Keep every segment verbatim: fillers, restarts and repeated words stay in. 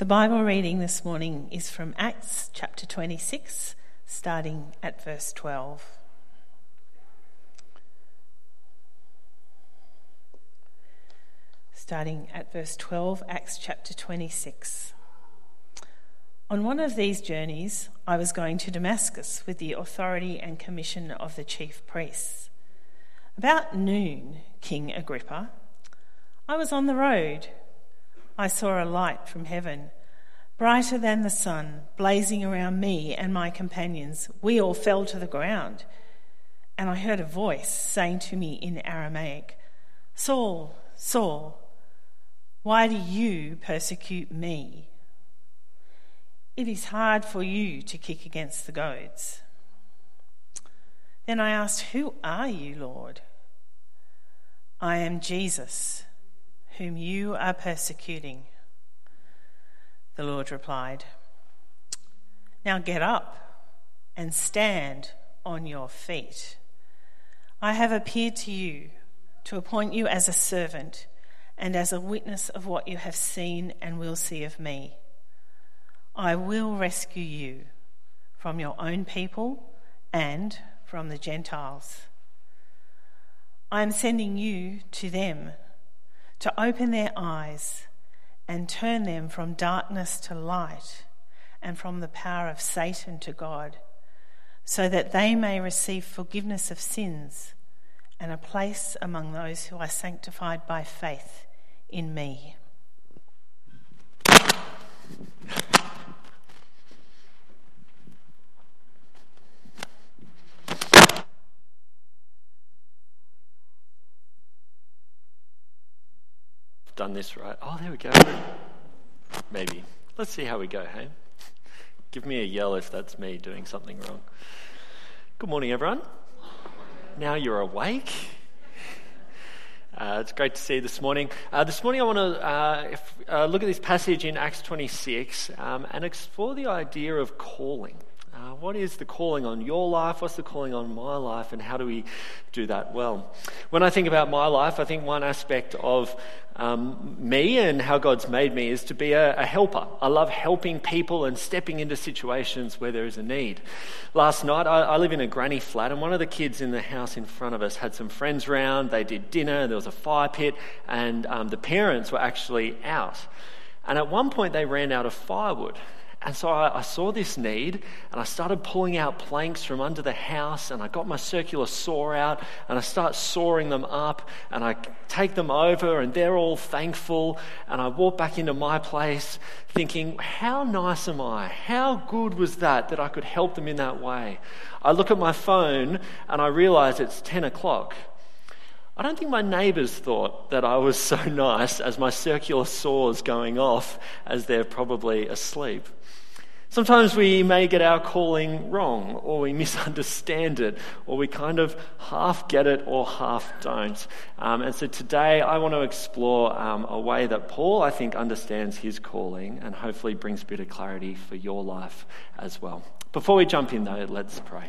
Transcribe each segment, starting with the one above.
The Bible reading this morning is from Acts chapter twenty-six, starting at verse twelve. Starting at verse twelve, Acts chapter twenty-six. On one of these journeys, I was going to Damascus with the authority and commission of the chief priests. About noon, King Agrippa, I was on the road. I saw a light from heaven, brighter than the sun, blazing around me and my companions. We all fell to the ground. And I heard a voice saying to me in Aramaic, Saul, Saul, why do you persecute me? It is hard for you to kick against the goads. Then I asked, Who are you, Lord? I am Jesus, whom you are persecuting. The Lord replied, Now get up and stand on your feet. I have appeared to you to appoint you as a servant and as a witness of what you have seen and will see of me. I will rescue you from your own people and from the Gentiles. I am sending you to them to open their eyes and turn them from darkness to light and from the power of Satan to God, so that they may receive forgiveness of sins and a place among those who are sanctified by faith in me. Done this right. Oh, there we go. Maybe. Let's see how we go, hey? Give me a yell if that's me doing something wrong. Good morning, everyone. Now you're awake. Uh, it's great to see you this morning. Uh, this morning I want to uh, if, uh, look at this passage in Acts twenty-six um, and explore the idea of calling. Uh, what is the calling on your life? What's the calling on my life? And how do we do that well? When I think about my life, I think one aspect of um, me and how God's made me is to be a, a helper. I love helping people and stepping into situations where there is a need. Last night, I, I live in a granny flat, and one of the kids in the house in front of us had some friends round. They did dinner, there was a fire pit, and um, the parents were actually out. And at one point, they ran out of firewood. And so I, I saw this need, and I started pulling out planks from under the house, and I got my circular saw out, and I start sawing them up, and I take them over, and they're all thankful, and I walk back into my place thinking, how nice am I? How good was that, that I could help them in that way? I look at my phone, and I realise it's ten o'clock. I don't think my neighbours thought that I was so nice as my circular saw's going off as they're probably asleep. Sometimes we may get our calling wrong, or we misunderstand it, or we kind of half get it or half don't. Um, and so today I want to explore um, a way that Paul, I think, understands his calling and hopefully brings a bit of clarity for your life as well. Before we jump in though, let's pray.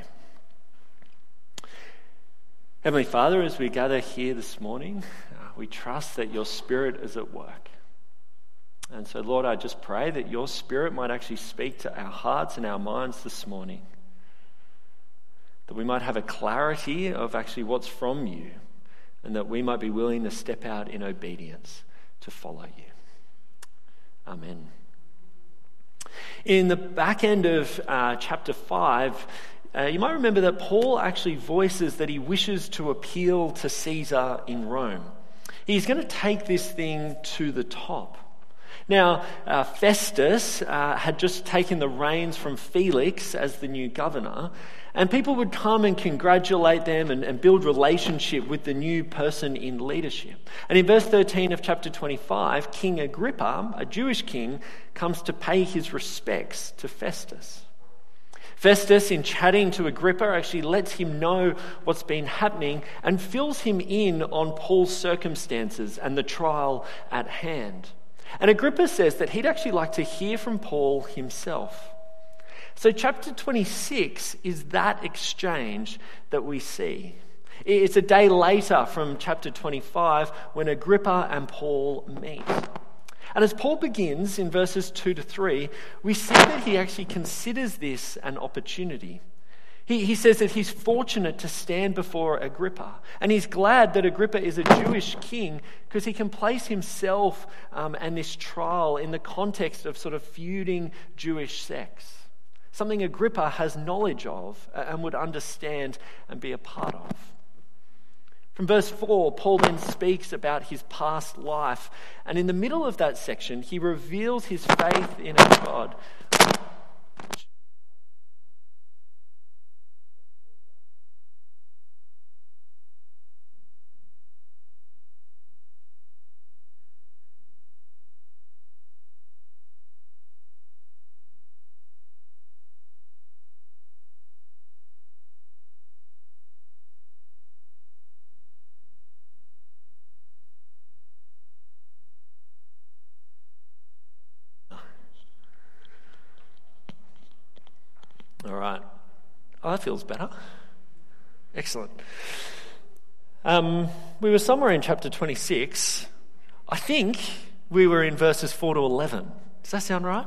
Heavenly Father, as we gather here this morning, uh, we trust that your Spirit is at work. And so, Lord, I just pray that your Spirit might actually speak to our hearts and our minds this morning, that we might have a clarity of actually what's from you, and that we might be willing to step out in obedience to follow you. Amen. In the back end of uh, chapter five, Uh, you might remember that Paul actually voices that he wishes to appeal to Caesar in Rome. He's going to take this thing to the top. Now, uh, Festus uh, had just taken the reins from Felix as the new governor, and people would come and congratulate them and, and build relationship with the new person in leadership. And in verse thirteen of chapter twenty-five, King Agrippa, a Jewish king, comes to pay his respects to Festus. Festus, in chatting to Agrippa, actually lets him know what's been happening and fills him in on Paul's circumstances and the trial at hand. And Agrippa says that he'd actually like to hear from Paul himself. So chapter twenty-six is that exchange that we see. It's a day later from chapter twenty-five when Agrippa and Paul meet. And as Paul begins in verses two to three, we see that he actually considers this an opportunity. He, he says that he's fortunate to stand before Agrippa, and he's glad that Agrippa is a Jewish king because he can place himself um, and this trial in the context of sort of feuding Jewish sects, something Agrippa has knowledge of and would understand and be a part of. From verse four, Paul then speaks about his past life, and in the middle of that section, he reveals his faith in a God. All right. Oh, that feels better. Excellent. Um, we were somewhere in chapter twenty-six. I think we were in verses four to eleven. Does that sound right?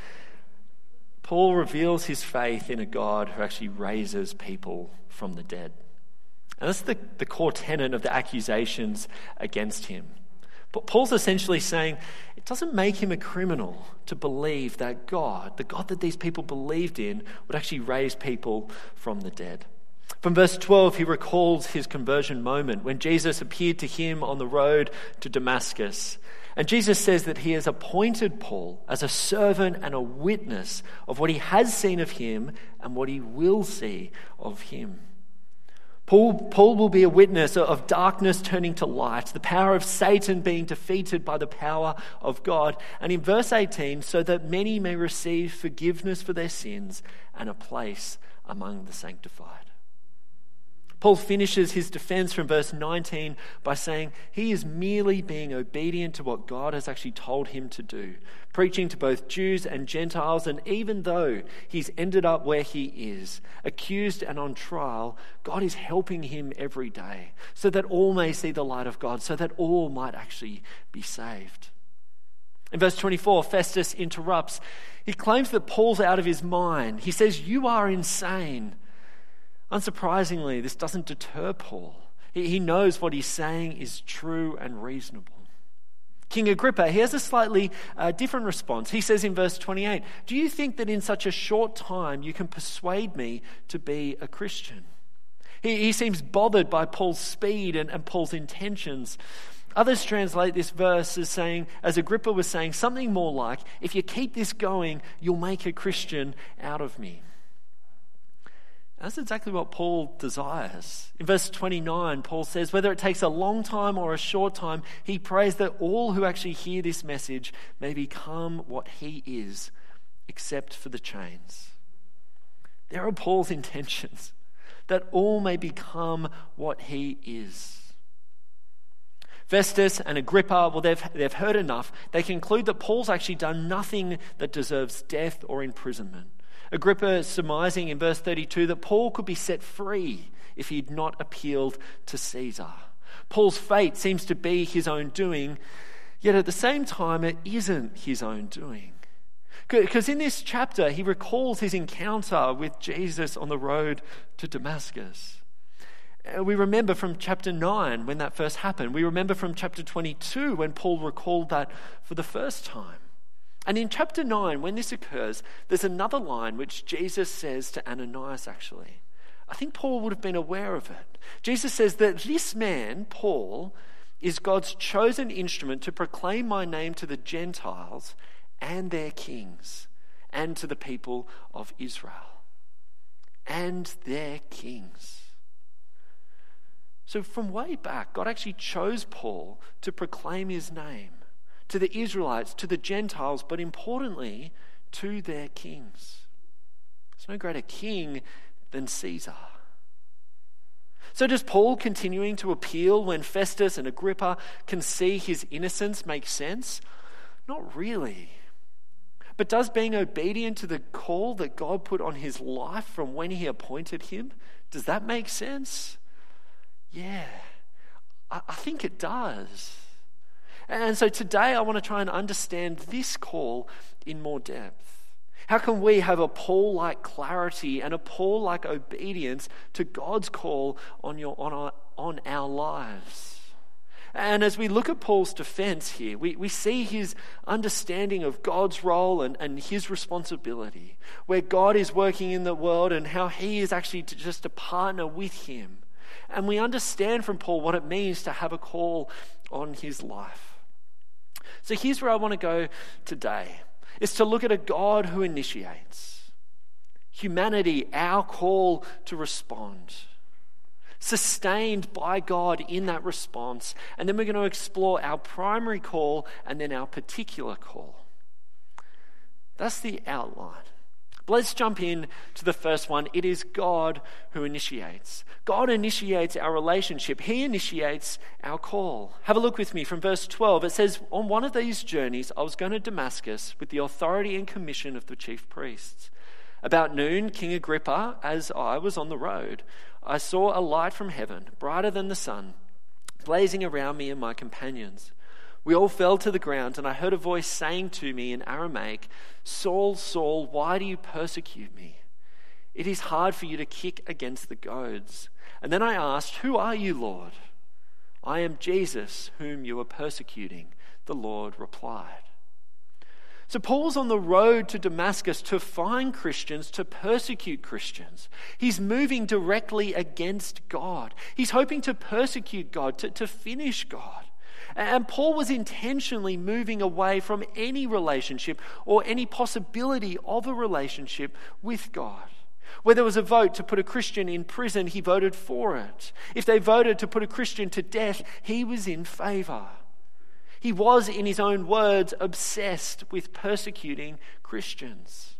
Paul reveals his faith in a God who actually raises people from the dead. And that's the, the core tenet of the accusations against him. But Paul's essentially saying it doesn't make him a criminal to believe that God, the God that these people believed in, would actually raise people from the dead. From verse twelve, he recalls his conversion moment when Jesus appeared to him on the road to Damascus. And Jesus says that he has appointed Paul as a servant and a witness of what he has seen of him and what he will see of him. Paul, Paul will be a witness of darkness turning to light, the power of Satan being defeated by the power of God. And in verse eighteen, so that many may receive forgiveness for their sins and a place among the sanctified. Paul finishes his defense from verse nineteen by saying he is merely being obedient to what God has actually told him to do, preaching to both Jews and Gentiles, and even though he's ended up where he is, accused and on trial, God is helping him every day so that all may see the light of God, so that all might actually be saved. In verse twenty-four, Festus interrupts. He claims that Paul's out of his mind. He says, "You are insane." Unsurprisingly, this doesn't deter Paul. He, he knows what he's saying is true and reasonable. King Agrippa, he has a slightly uh, different response. He says in verse twenty-eight, "Do you think that in such a short time you can persuade me to be a Christian?" He, he seems bothered by Paul's speed and, and Paul's intentions. Others translate this verse as saying, as Agrippa was saying, something more like, "If you keep this going, you'll make a Christian out of me." That's exactly what Paul desires. In verse twenty-nine, Paul says, whether it takes a long time or a short time, he prays that all who actually hear this message may become what he is, except for the chains. There are Paul's intentions, that all may become what he is. Festus and Agrippa, well, they've, they've heard enough. They conclude that Paul's actually done nothing that deserves death or imprisonment. Agrippa surmising in verse thirty-two that Paul could be set free if he'd not appealed to Caesar. Paul's fate seems to be his own doing, yet at the same time it isn't his own doing. Because in this chapter he recalls his encounter with Jesus on the road to Damascus. We remember from chapter nine when that first happened. We remember from chapter twenty-two when Paul recalled that for the first time. And in chapter nine, when this occurs, there's another line which Jesus says to Ananias actually. I think Paul would have been aware of it. Jesus says that this man, Paul, is God's chosen instrument to proclaim my name to the Gentiles and their kings and to the people of Israel. And their kings. So from way back, God actually chose Paul to proclaim his name to the Israelites, to the Gentiles, but importantly, to their kings. There's no greater king than Caesar. So does Paul continuing to appeal when Festus and Agrippa can see his innocence make sense? Not really. But does being obedient to the call that God put on his life from when he appointed him, does that make sense? Yeah, I, I think it does. And so today I want to try and understand this call in more depth. How can we have a Paul-like clarity and a Paul-like obedience to God's call on, your, on, our, on our lives? And as we look at Paul's defense here, we, we see his understanding of God's role and, and his responsibility, where God is working in the world and how he is actually to, just to partner with him. And we understand from Paul what it means to have a call on his life. So here's where I want to go today. Is to look at a God who initiates. Humanity, our call to respond. Sustained by God in that response. And then we're going to explore our primary call and then our particular call. That's the outline. But let's jump in to the first one. It is God who initiates. God initiates our relationship. He initiates our call. Have a look with me from verse twelve. It says, on one of these journeys, I was going to Damascus with the authority and commission of the chief priests. About noon, King Agrippa, as I was on the road, I saw a light from heaven, brighter than the sun, blazing around me and my companions. We all fell to the ground, and I heard a voice saying to me in Aramaic, Saul, Saul, why do you persecute me? It is hard for you to kick against the goads. And then I asked, who are you, Lord? I am Jesus, whom you are persecuting, the Lord replied. So Paul's on the road to Damascus to find Christians, to persecute Christians. He's moving directly against God. He's hoping to persecute God, to, to finish God. And Paul was intentionally moving away from any relationship or any possibility of a relationship with God. Where there was a vote to put a Christian in prison, he voted for it. If they voted to put a Christian to death, he was in favor. He was, in his own words, obsessed with persecuting Christians.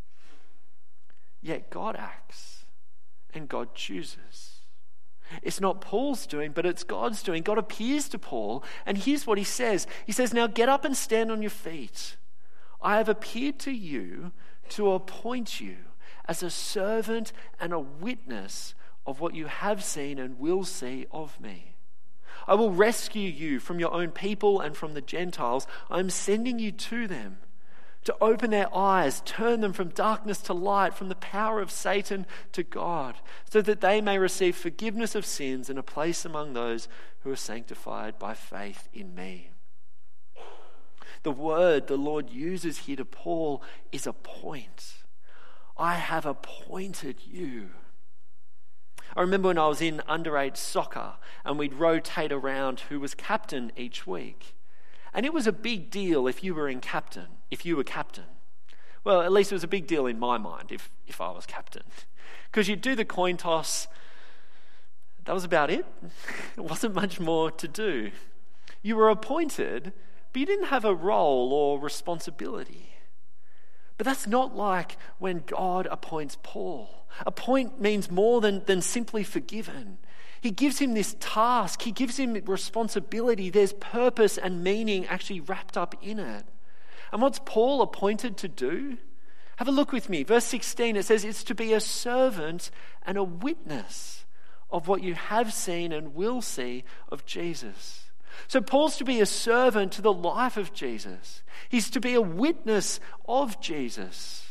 Yet God acts and God chooses. It's not Paul's doing, but it's God's doing. God appears to Paul, and here's what he says. He says, now get up and stand on your feet. I have appeared to you to appoint you as a servant and a witness of what you have seen and will see of me. I will rescue you from your own people and from the Gentiles. I am sending you to them to open their eyes, turn them from darkness to light, from the power of Satan to God, so that they may receive forgiveness of sins and a place among those who are sanctified by faith in me. The word the Lord uses here to Paul is appoint. I have appointed you. I remember when I was in underage soccer and we'd rotate around who was captain each week. And it was a big deal if you were in captain, if you were captain. Well, at least it was a big deal in my mind if, if I was captain. Because you'd do the coin toss. That was about it. There wasn't much more to do. You were appointed, but you didn't have a role or responsibility. But that's not like when God appoints Paul. Appoint means more than, than simply forgiven. He gives him this task. He gives him responsibility. There's purpose and meaning actually wrapped up in it. And what's Paul appointed to do? Have a look with me. Verse sixteen, it says it's to be a servant and a witness of what you have seen and will see of Jesus. So Paul's to be a servant to the life of Jesus. He's to be a witness of Jesus.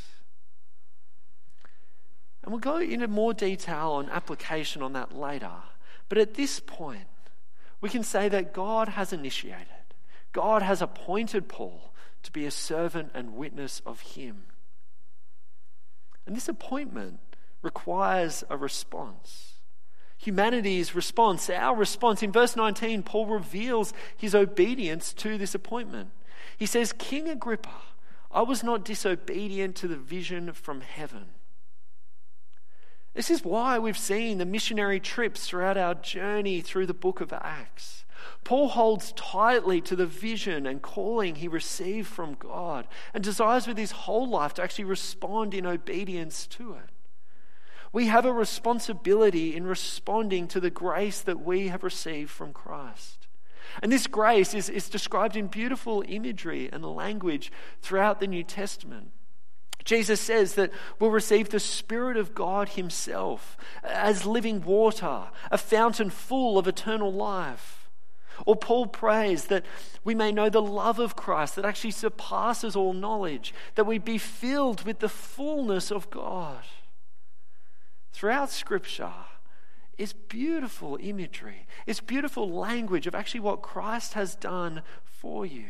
And we'll go into more detail on application on that later. But at this point, we can say that God has initiated. God has appointed Paul to be a servant and witness of him. And this appointment requires a response. Humanity's response, our response. In verse nineteen, Paul reveals his obedience to this appointment. He says, King Agrippa, I was not disobedient to the vision from heaven. This is why we've seen the missionary trips throughout our journey through the book of Acts. Paul holds tightly to the vision and calling he received from God and desires with his whole life to actually respond in obedience to it. We have a responsibility in responding to the grace that we have received from Christ. And this grace is, is described in beautiful imagery and language throughout the New Testament. Jesus says that we'll receive the Spirit of God himself as living water, a fountain full of eternal life. Or Paul prays that we may know the love of Christ that actually surpasses all knowledge, that we be filled with the fullness of God. Throughout Scripture, it's beautiful imagery. It's beautiful language of actually what Christ has done for you.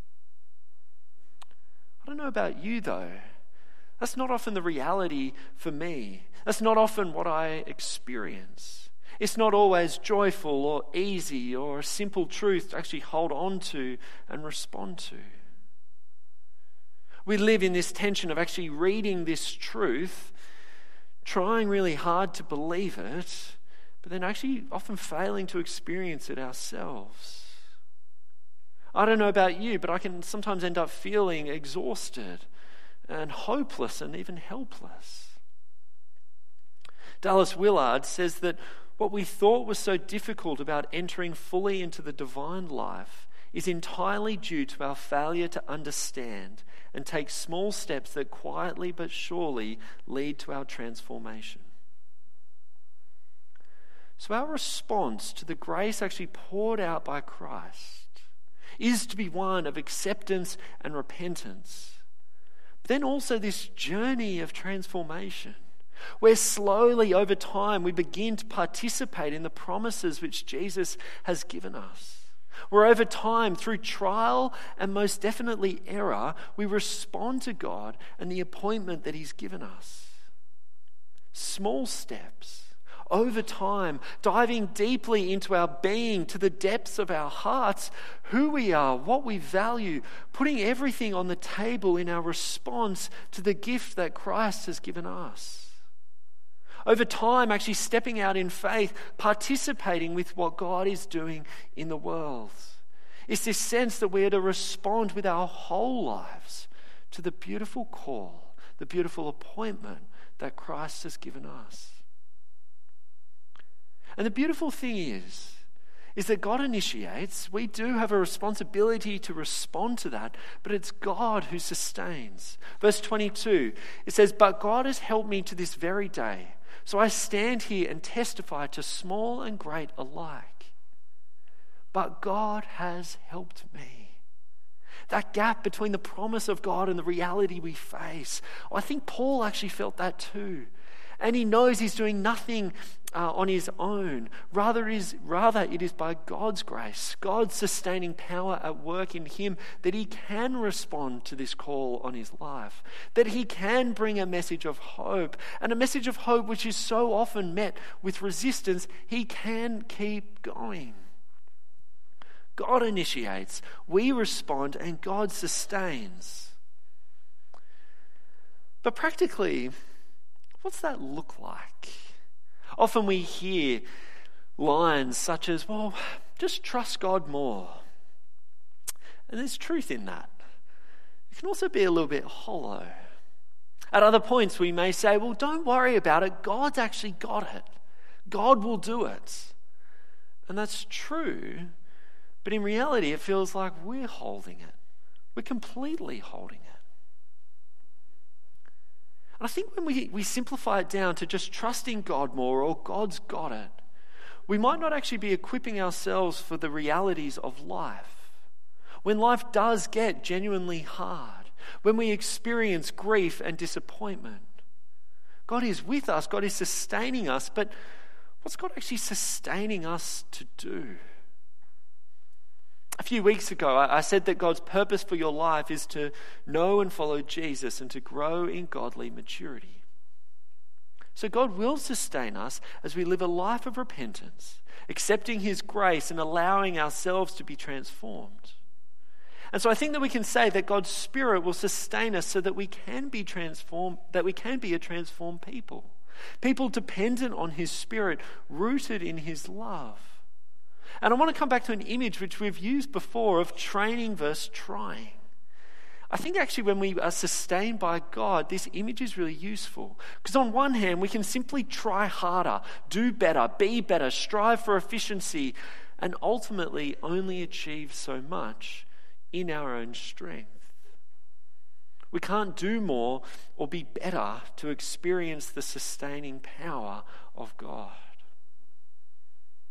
I don't know about you though. That's not often the reality for me. That's not often what I experience. It's not always joyful or easy or a simple truth to actually hold on to and respond to. We live in this tension of actually reading this truth, trying really hard to believe it, but then actually often failing to experience it ourselves. I don't know about you, but I can sometimes end up feeling exhausted and hopeless and even helpless. Dallas Willard says that what we thought was so difficult about entering fully into the divine life is entirely due to our failure to understand and take small steps that quietly but surely lead to our transformation. So our response to the grace actually poured out by Christ is to be one of acceptance and repentance, but then also this journey of transformation, where slowly over time we begin to participate in the promises which Jesus has given us. Where over time, through trial and most definitely error, we respond to God and the appointment that He's given us. Small steps, over time, diving deeply into our being, to the depths of our hearts, who we are, what we value, putting everything on the table in our response to the gift that Christ has given us. Over time, actually stepping out in faith, participating with what God is doing in the world. It's this sense that we are to respond with our whole lives to the beautiful call, the beautiful appointment that Christ has given us. And the beautiful thing is, is that God initiates. We do have a responsibility to respond to that, but it's God who sustains. Verse twenty-two, it says, "But God has helped me to this very day. So I stand here and testify to small and great alike. But God has helped me." That gap between the promise of God and the reality we face. I think Paul actually felt that too. And he knows he's doing nothing uh, on his own. Rather, it is, rather, it is by God's grace, God's sustaining power at work in him, that he can respond to this call on his life. That he can bring a message of hope. And a message of hope which is so often met with resistance, he can keep going. God initiates, we respond, and God sustains. But practically, what's that look like? Often we hear lines such as, well, just trust God more. And there's truth in that. It can also be a little bit hollow. At other points we may say, well, don't worry about it. God's actually got it. God will do it. And that's true. But in reality, it feels like we're holding it. We're completely holding it. And I think when we, we simplify it down to just trusting God more, or God's got it, we might not actually be equipping ourselves for the realities of life. When life does get genuinely hard, when we experience grief and disappointment, God is with us, God is sustaining us, but what's God actually sustaining us to do? A few weeks ago, I said that God's purpose for your life is to know and follow Jesus and to grow in godly maturity. So God will sustain us as we live a life of repentance, accepting His grace and allowing ourselves to be transformed. And so I think that we can say that God's Spirit will sustain us so that we can be transformed, that we can be a transformed people. People dependent on His Spirit, rooted in His love. And I want to come back to an image which we've used before of training versus trying. I think actually when we are sustained by God, this image is really useful. Because on one hand, we can simply try harder, do better, be better, strive for efficiency, and ultimately only achieve so much in our own strength. We can't do more or be better to experience the sustaining power of God.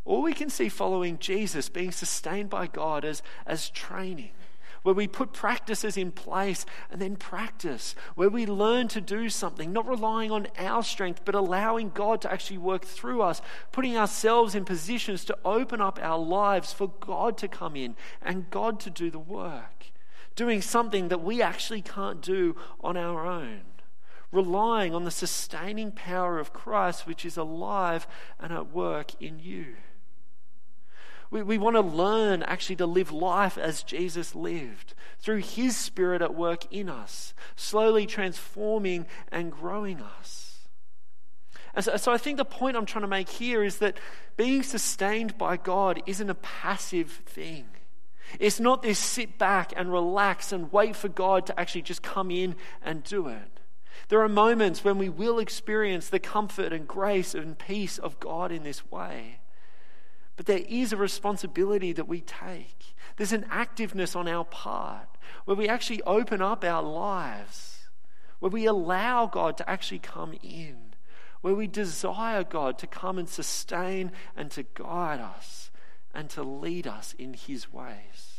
Or we can see following Jesus being sustained by God as, as training, where we put practices in place and then practice, where we learn to do something, not relying on our strength, but allowing God to actually work through us, putting ourselves in positions to open up our lives for God to come in and God to do the work, doing something that we actually can't do on our own, relying on the sustaining power of Christ, which is alive and at work in you. We, we want to learn actually to live life as Jesus lived, through his Spirit at work in us, slowly transforming and growing us. And so, so I think the point I'm trying to make here is that being sustained by God isn't a passive thing. It's not this sit back and relax and wait for God to actually just come in and do it. There are moments when we will experience the comfort and grace and peace of God in this way. But there is a responsibility that we take. There's an activeness on our part where we actually open up our lives, where we allow God to actually come in, where we desire God to come and sustain and to guide us and to lead us in his ways.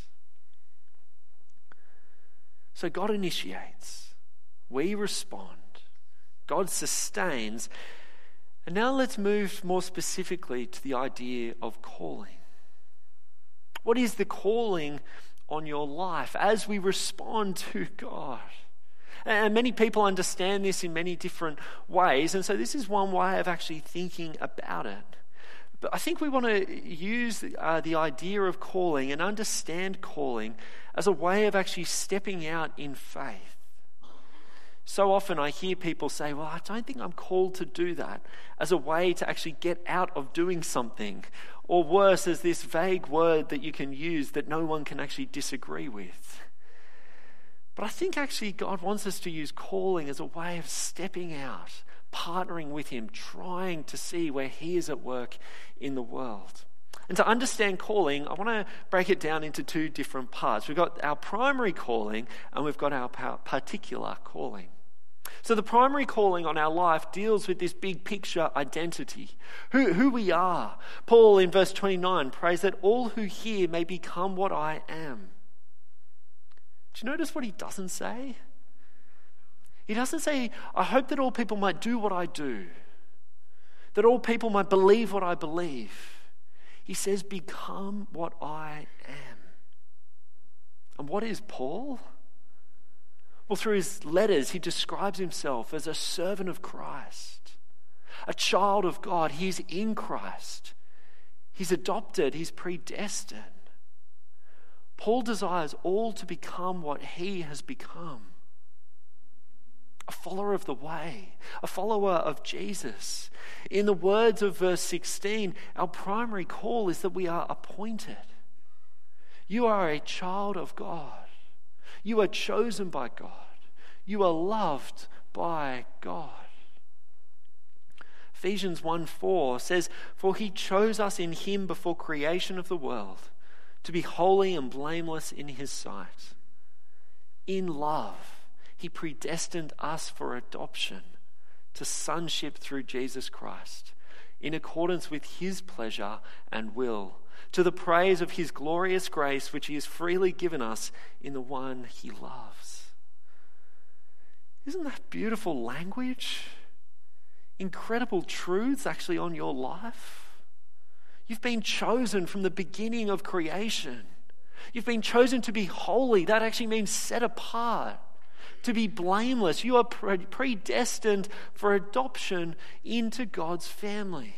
So God initiates, we respond, God sustains. And now let's move more specifically to the idea of calling. What is the calling on your life as we respond to God? And many people understand this in many different ways, and so this is one way of actually thinking about it. But I think we want to use uh, the idea of calling and understand calling as a way of actually stepping out in faith. So often I hear people say, well, I don't think I'm called to do that, as a way to actually get out of doing something. Or worse, as this vague word that you can use that no one can actually disagree with. But I think actually God wants us to use calling as a way of stepping out, partnering with him, trying to see where he is at work in the world. And to understand calling, I want to break it down into two different parts. We've got our primary calling and we've got our particular calling. So the primary calling on our life deals with this big picture identity, who, who we are. Paul in verse twenty-nine prays that all who hear may become what I am. Do you notice what he doesn't say? He doesn't say, I hope that all people might do what I do, that all people might believe what I believe. He says, become what I am. And what is Paul? Well, through his letters, he describes himself as a servant of Christ, a child of God. He's in Christ. He's adopted. He's predestined. Paul desires all to become what he has become. A follower of the way, a follower of Jesus. In the words of verse sixteen, our primary call is that we are appointed. You are a child of God. You are chosen by God. You are loved by God. Ephesians one four says, for he chose us in him before creation of the world to be holy and blameless in his sight. In love, he predestined us for adoption to sonship through Jesus Christ, in accordance with his pleasure and will, to the praise of his glorious grace, which he has freely given us in the one he loves. Isn't that beautiful language? Incredible truths actually on your life. You've been chosen from the beginning of creation. You've been chosen to be holy. That actually means set apart. To be blameless. You are predestined for adoption into God's family.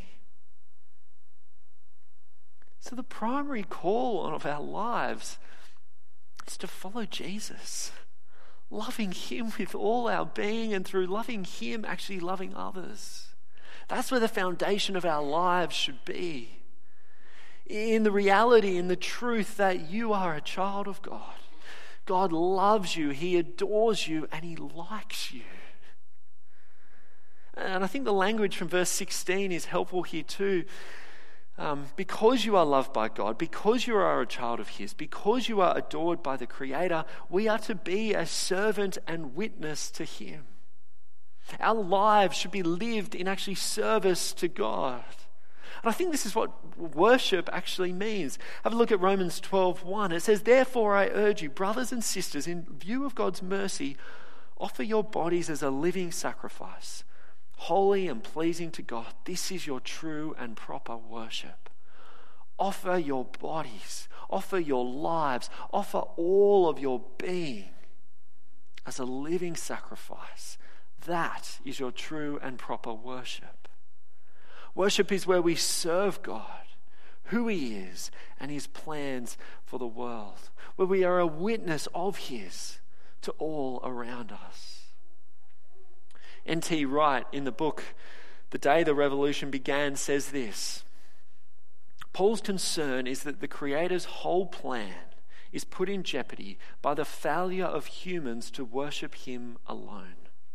So the primary call of our lives is to follow Jesus, loving him with all our being, and through loving him, actually loving others. That's where the foundation of our lives should be. In the reality, in the truth that you are a child of God. God loves you, he adores you, and he likes you. And I think the language from verse sixteen is helpful here too. Um, because you are loved by God, because you are a child of his, because you are adored by the Creator, we are to be a servant and witness to him. Our lives should be lived in actually service to God. And I think this is what worship actually means. Have a look at Romans twelve one. It says, "Therefore I urge you, brothers and sisters, in view of God's mercy, offer your bodies as a living sacrifice, holy and pleasing to God. This is your true and proper worship." Offer your bodies, offer your lives, offer all of your being as a living sacrifice. That is your true and proper worship. Worship is where we serve God, who He is, and His plans for the world, where we are a witness of His to all around us. N T Wright, in the book The Day the Revolution Began, says this: Paul's concern is that the Creator's whole plan is put in jeopardy by the failure of humans to worship Him alone.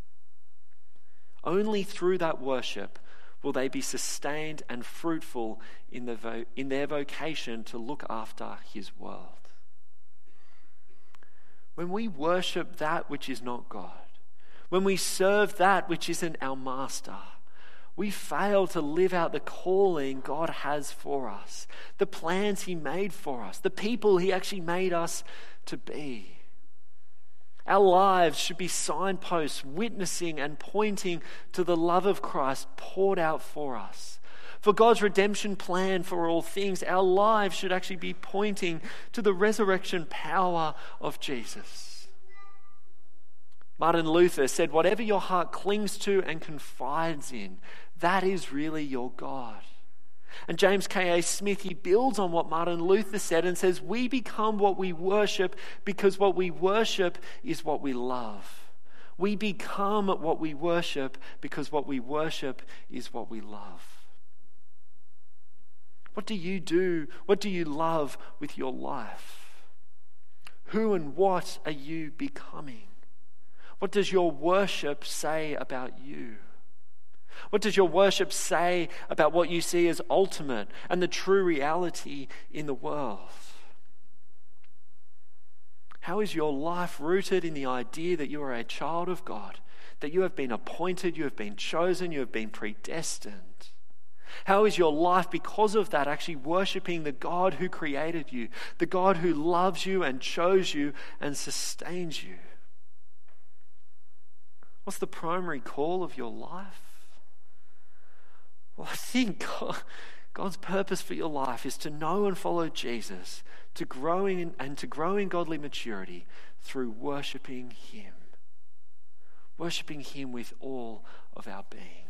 Only through that worship will they be sustained and fruitful in, the vo- in their vocation to look after His world. When we worship that which is not God, when we serve that which isn't our master, we fail to live out the calling God has for us, the plans He made for us, the people He actually made us to be. Our lives should be signposts witnessing and pointing to the love of Christ poured out for us. For God's redemption plan for all things, our lives should actually be pointing to the resurrection power of Jesus. Martin Luther said, "Whatever your heart clings to and confides in, that is really your God." And James K A Smith, he builds on what Martin Luther said and says, "We become what we worship because what we worship is what we love. We become what we worship because what we worship is what we love." What do you do? What do you love with your life? Who and what are you becoming? What does your worship say about you? What does your worship say about what you see as ultimate and the true reality in the world? How is your life rooted in the idea that you are a child of God, that you have been appointed, you have been chosen, you have been predestined? How is your life, because of that, actually worshiping the God who created you, the God who loves you and chose you and sustains you? What's the primary call of your life? Well, I think God, God's purpose for your life is to know and follow Jesus, to grow in, and to grow in godly maturity through worshipping Him. Worshipping Him with all of our being.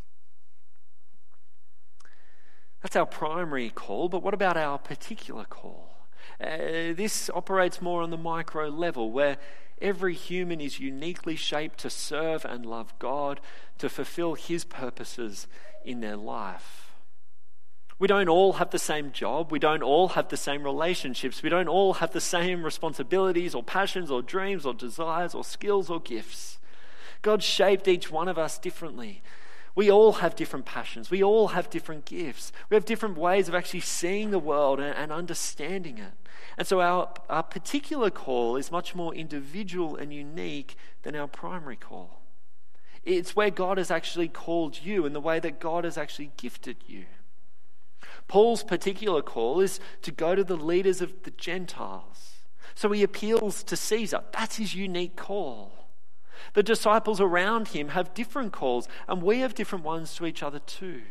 That's our primary call, but what about our particular call? Uh, this operates more on the micro level, where every human is uniquely shaped to serve and love God, to fulfill His purposes in their life. We don't all have the same job. We don't all have the same relationships. We don't all have the same responsibilities or passions or dreams or desires or skills or gifts. God shaped each one of us differently. We all have different passions. We all have different gifts. We have different ways of actually seeing the world and, and understanding it. And so our, our particular call is much more individual and unique than our primary call. It's where God has actually called you and the way that God has actually gifted you. Paul's particular call is to go to the leaders of the Gentiles. So he appeals to Caesar. That's his unique call. The disciples around him have different calls, and we have different ones to each other too.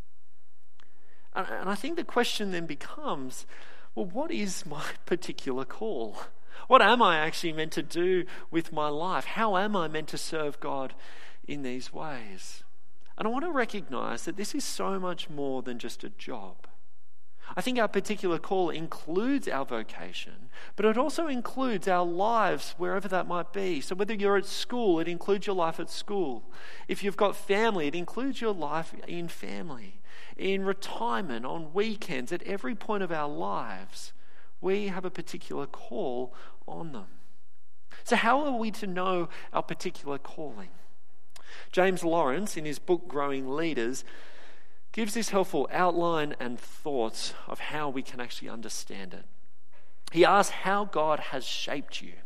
And I think the question then becomes, well, what is my particular call? What am I actually meant to do with my life? How am I meant to serve God in these ways? And I want to recognize that this is so much more than just a job. I think our particular call includes our vocation, but it also includes our lives wherever that might be. So whether you're at school, it includes your life at school. If you've got family, it includes your life in family. In retirement, on weekends, at every point of our lives, we have a particular call on them. So how are we to know our particular calling? James Lawrence, in his book Growing Leaders, gives this helpful outline and thoughts of how we can actually understand it. He asks how God has shaped you.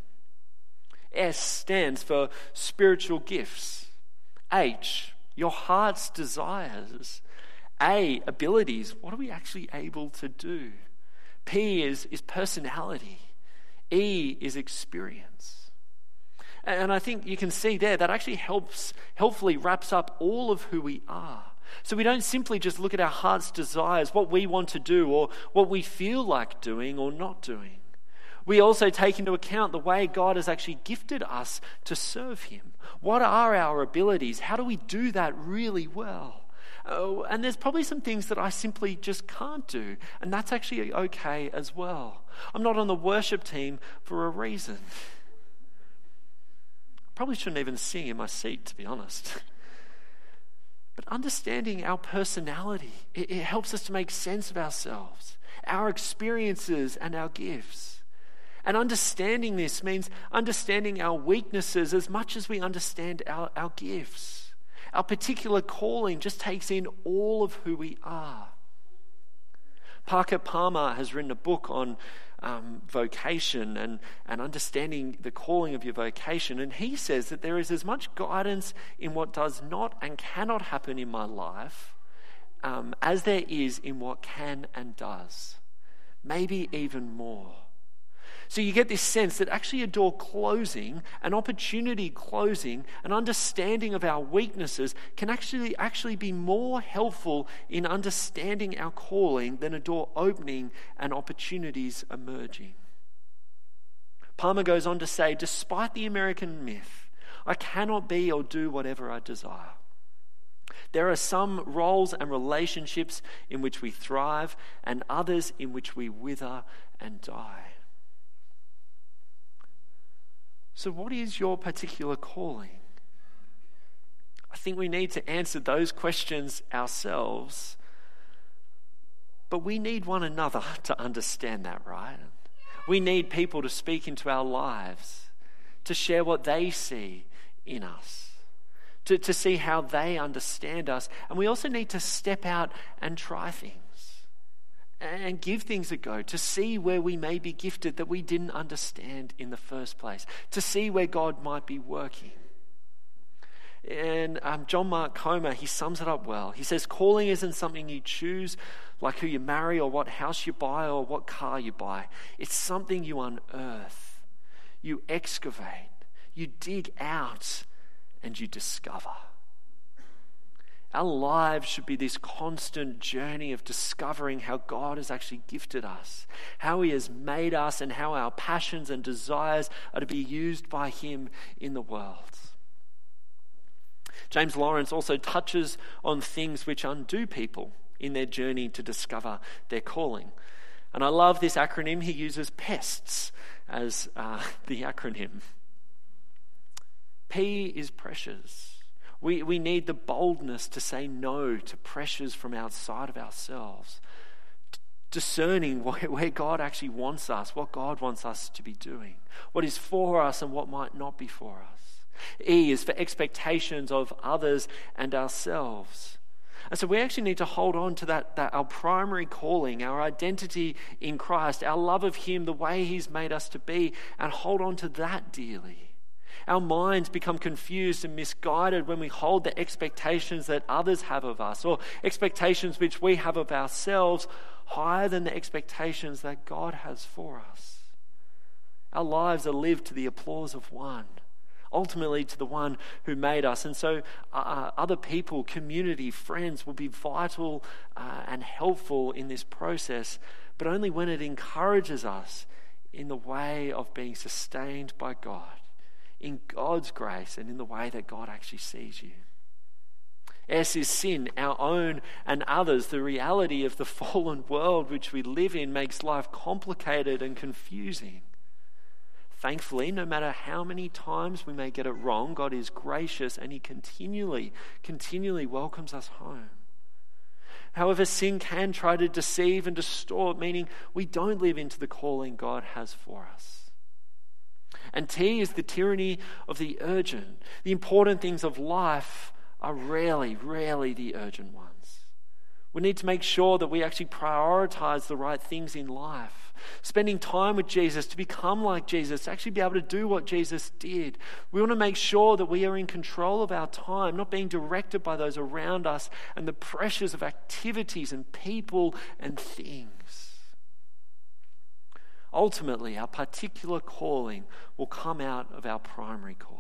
S stands for spiritual gifts. H, your heart's desires. A, abilities. What are we actually able to do? P is, is personality. E is experience. And I think you can see there that actually helps, helpfully wraps up all of who we are. So we don't simply just look at our heart's desires, what we want to do or what we feel like doing or not doing. We also take into account the way God has actually gifted us to serve him. What are our abilities? How do we do that really well? Oh, and there's probably some things that I simply just can't do, and that's actually okay as well. I'm not on the worship team for a reason. Probably shouldn't even sing in my seat, to be honest. But understanding our personality, it, it helps us to make sense of ourselves, our experiences and our gifts. And understanding this means understanding our weaknesses as much as we understand our, our gifts. Our particular calling just takes in all of who we are. Parker Palmer has written a book on um, vocation and, and understanding the calling of your vocation. And he says that there is as much guidance in what does not and cannot happen in my life um, as there is in what can and does. Maybe even more. So you get this sense that actually a door closing, an opportunity closing, an understanding of our weaknesses can actually actually be more helpful in understanding our calling than a door opening and opportunities emerging. Palmer goes on to say, despite the American myth, I cannot be or do whatever I desire. There are some roles and relationships in which we thrive and others in which we wither and die. So what is your particular calling? I think we need to answer those questions ourselves, but we need one another to understand that, right? We need people to speak into our lives, to share what they see in us, to, to see how they understand us. And we also need to step out and try things and give things a go, to see where we may be gifted that we didn't understand in the first place, to see where God might be working. And um, John Mark Comer, he sums it up well. He says, calling isn't something you choose, like who you marry or what house you buy or what car you buy. It's something you unearth, you excavate, you dig out, and you discover. Our lives should be this constant journey of discovering how God has actually gifted us, how he has made us, and how our passions and desires are to be used by him in the world. James Lawrence also touches on things which undo people in their journey to discover their calling. And I love this acronym. He uses PESTS as uh, the acronym. P is pressures. We, we need the boldness to say no to pressures from outside of ourselves. D- discerning where, where God actually wants us, what God wants us to be doing, what is for us and what might not be for us. E is for expectations of others and ourselves. And so we actually need to hold on to that, that our primary calling, our identity in Christ, our love of him, the way he's made us to be, and hold on to that dearly. Our minds become confused and misguided when we hold the expectations that others have of us, or expectations which we have of ourselves, higher than the expectations that God has for us. Our lives are lived to the applause of one, ultimately to the one who made us. And so uh, other people, community, friends will be vital uh, and helpful in this process, but only when it encourages us in the way of being sustained by God, in God's grace and in the way that God actually sees you. S is sin, our own and others. The reality of the fallen world which we live in makes life complicated and confusing. Thankfully, no matter how many times we may get it wrong, God is gracious and he continually, continually welcomes us home. However, sin can try to deceive and distort, meaning we don't live into the calling God has for us. And T is the tyranny of the urgent. The important things of life are rarely, rarely the urgent ones. We need to make sure that we actually prioritize the right things in life. spending time with Jesus to become like Jesus, to actually be able to do what Jesus did. We want to make sure that we are in control of our time, not being directed by those around us and the pressures of activities and people and things. Ultimately, our particular calling will come out of our primary calling.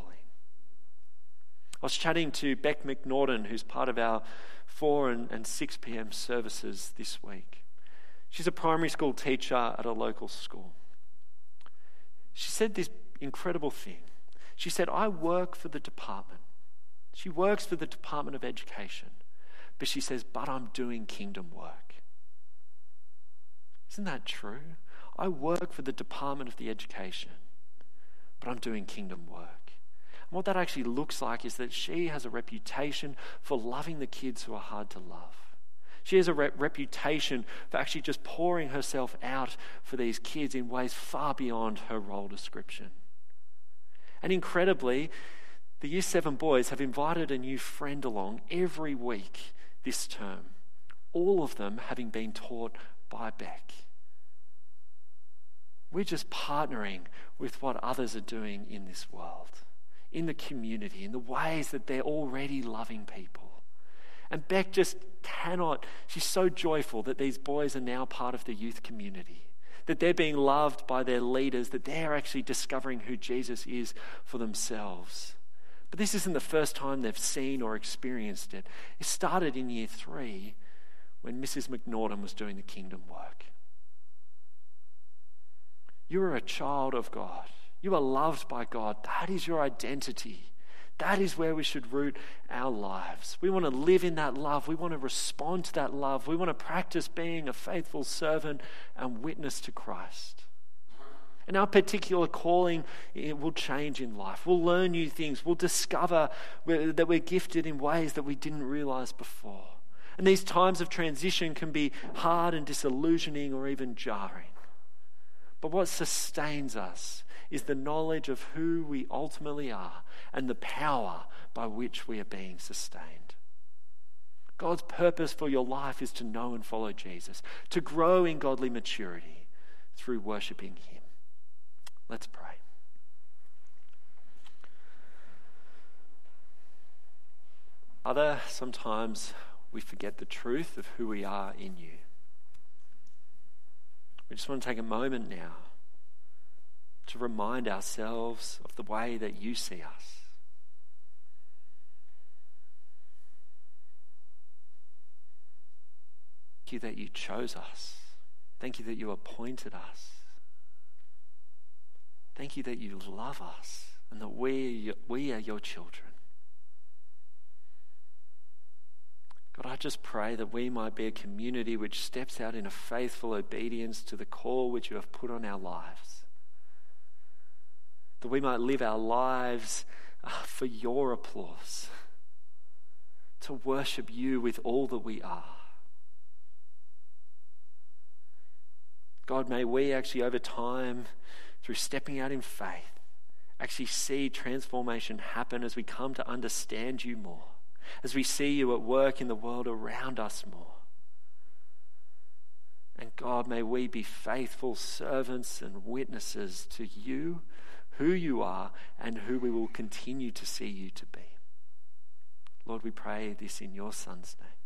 I was chatting to Beck McNaughton, who's part of our four and, and six p.m. services this week. She's a primary school teacher at a local school. She said this incredible thing. She said, I work for the department. She works for the Department of Education. But she says, but I'm doing kingdom work. Isn't that true? I work for the Department of the Education, but I'm doing kingdom work. And what that actually looks like is that she has a reputation for loving the kids who are hard to love. She has a re- reputation for actually just pouring herself out for these kids in ways far beyond her role description. And incredibly, the Year seven boys have invited a new friend along every week this term, all of them having been taught by Beck. We're just partnering with what others are doing in this world, in the community, in the ways that they're already loving people. And Beck just cannot, she's so joyful that these boys are now part of the youth community, that they're being loved by their leaders, that they're actually discovering who Jesus is for themselves. But this isn't the first time they've seen or experienced it. It started in year three when Missus McNaughton was doing the kingdom work. You are a child of God. You are loved by God. That is your identity. That is where we should root our lives. We want to live in that love. We want to respond to that love. We want to practice being a faithful servant and witness to Christ. And our particular calling, it will change in life. We'll learn new things. We'll discover that we're gifted in ways that we didn't realize before. And these times of transition can be hard and disillusioning or even jarring. But what sustains us is the knowledge of who we ultimately are and the power by which we are being sustained. God's purpose for your life is to know and follow Jesus, to grow in godly maturity through worshiping Him. Let's pray. Father, sometimes we forget the truth of who we are in you. We just want to take a moment now to remind ourselves of the way that you see us. Thank you that you chose us. Thank you that you appointed us. Thank you that you love us and that we, we are your children. God, I just pray that we might be a community which steps out in a faithful obedience to the call which you have put on our lives. That we might live our lives uh, for your applause, to worship you with all that we are. God, may we actually over time, through stepping out in faith, actually see transformation happen as we come to understand you more, as we see you at work in the world around us more. And God, may we be faithful servants and witnesses to you, who you are, and who we will continue to see you to be. Lord, we pray this in your Son's name.